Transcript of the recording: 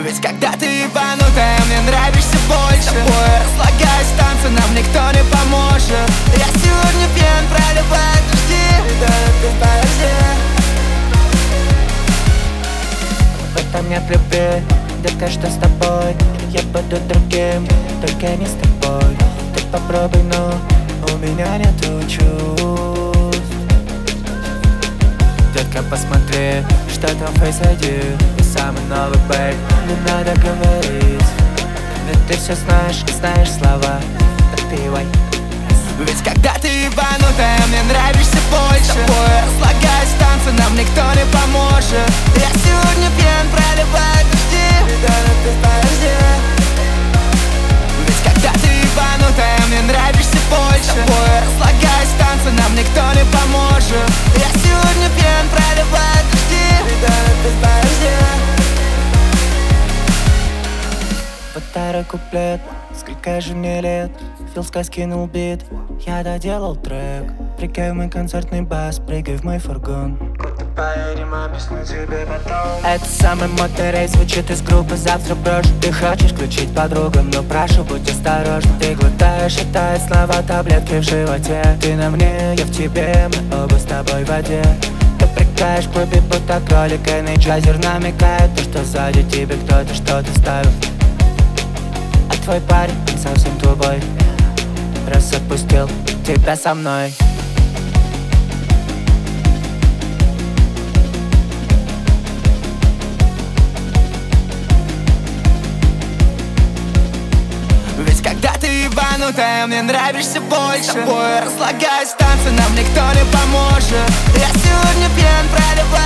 Ведь когда ты ебанутая, мне нравишься больше. С тобой разлагаюсь в танце, нам никто не поможет. Я сегодня пьян, проливает дожди, да ты подожди. В этом нет любви, детка, что с тобой? Я буду другим, только не с тобой. Ты попробуй, но у меня нету чувств. Детка, посмотри, что там в Face ID. И самый новый бейк, не надо говорить. Ведь ты все знаешь и знаешь слова. Подпевай. Ведь когда ты ебанутая, мне нравишься больше. С тобой разлагаюсь в танце, нам никто не поможет. Я сегодня пьян, проливает дожди, да ты подожди. Ведь когда ты ебанутая, мне нравишься больше. С тобой разлагаюсь в танце, нам никто не поможет. Я сегодня пьян, проливает дожди, да ты подожди. Вот второй куплет, сколько же мне лет. Филска скинул бит, я доделал трек. Прыгай в мой концертный бас, прыгай в мой фургон. Куда поедем, объясню тебе потом. Это самый модный рейс, звучит из группы «Завтра брошу». Ты хочешь включить подругам, но прошу, будь осторожна. Ты глотаешь и тает слова таблетки в животе. Ты на мне, я в тебе, мы оба с тобой в воде. Ты прыгаешь в клубе, будто кролик, и нейджазер намекает, то, что сзади тебе кто-то что-то ставит. А твой парень совсем тупой, раз отпустил тебя со мной. Ведь когда ты ебанутая, мне нравишься больше. С тобой разлагаюсь в танце, нам никто не поможет. Я сегодня пьян, проливаю